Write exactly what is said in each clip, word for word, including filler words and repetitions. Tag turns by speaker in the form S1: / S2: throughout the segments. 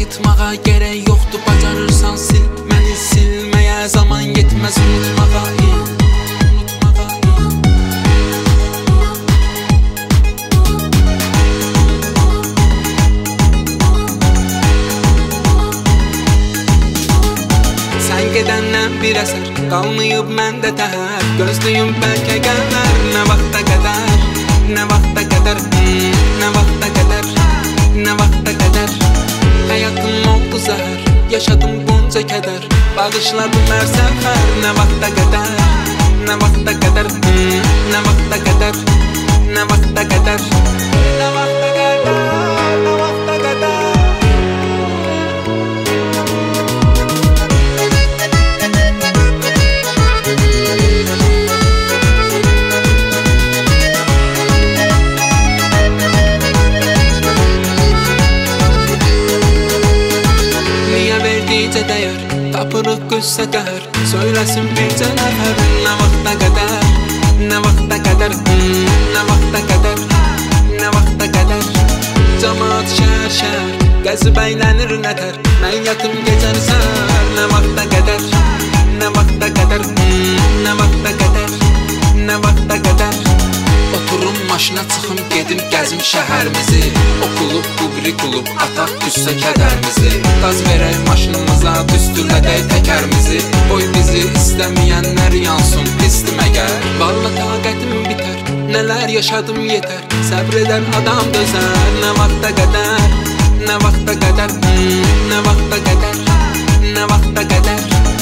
S1: yıtmağa gerek yoxdur, bacarırsan sil. Məni silməyə zaman yetməz, unutmağa in. Gedəndən bir əsər qalmayıb məndə təhər. Gözlüyüm bəlkə gələr, nə vaxta qədər, nə vaxta qədər, hmm, nə vaxta qədər, nə vaxta qədər. Həyatım oldu zəhər, yaşadım bunca kədər. Bağışladım hər səfər, nə vaxta qədər, nə vaxta qədər, hmm, nə vaxta qədər, nə vaxta qədər, nə vaxta qədər, nə vaxta qədər. Dəyər, tapırıq qüssə qəhər, söyləsin bircə nəfər. Nə vaxta qədər, nə vaxta qədər, hmm, nə vaxta qədər, nə vaxta qədər. Camaat şəhər şəhər, gəzib əylənir nətər. Mən yatım gecər səhər, nə vaxta qədər, nə vaxta qədər, hmm, nə vaxta qədər, nə vaxta qədər. Oturum maşına çıxım, gedim gəzim şəhərimizi. Okulub, qubri qulub, ataq düşsə kədərimizi. Qaz verək maşınımıza, düstürlədək təkərimizi. Qoy bizi istəməyənlər yansın, pistim əgər. Valla taqətim bitər, nələr yaşadım yetər. Səbr edən adam dözər, nə vaxta qədər, nə vaxta qədər, hmm, nə vaxta qədər, nə vaxta qədər.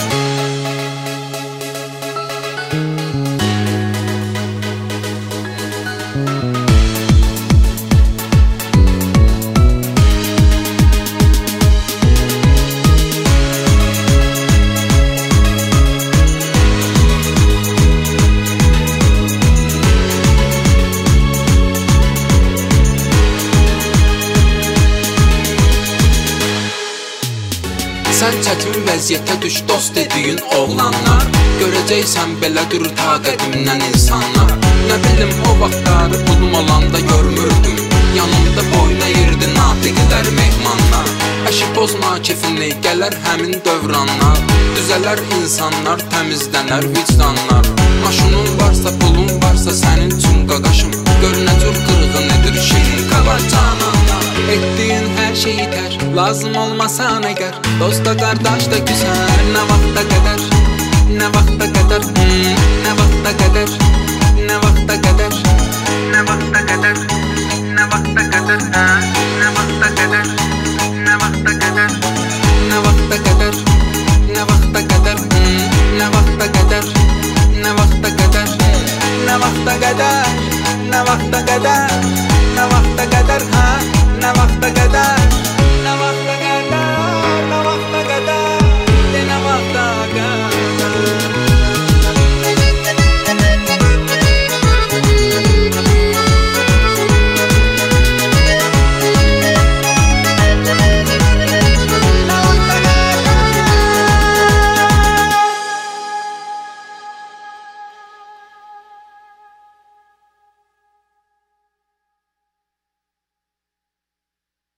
S1: Sən çətin vəziyyətə düş, dost dediyin oğlanlar. Görəcəksən belədir taqətimdən insanlar. Nə bilim o vaxtları pulum olanda görmürdüm. Yanımda boyna yerdi natiqlər mehmanlar. Əşi pozma kefini, gələr həmin dövranlar. Düzələr insanlar, təmizlənər vicdanlar. Maşının varsa, pulun varsa sənin üçün qaqaşım. Gör nə cür qırğın edir şirin qalar cananlar. Etdiyin hər şey itər, lazım olmasan əgər. Dosta qardaş da küsər, nə vaxta qədər, nə vaxta qədər, hmm, nə vaxta qədər, nə vaxta qədər, nə vaxta qədər, nə vaxta qədər, nə vaxta qədər, nə vaxta qədər, nə vaxta qədər, nə vaxta qədər, hmm, nə vaxta qədər, nə vaxta qədər, nə vaxta qədər, nə vaxta qədər, nə vaxta qədər, hə, nə vaxta qədər.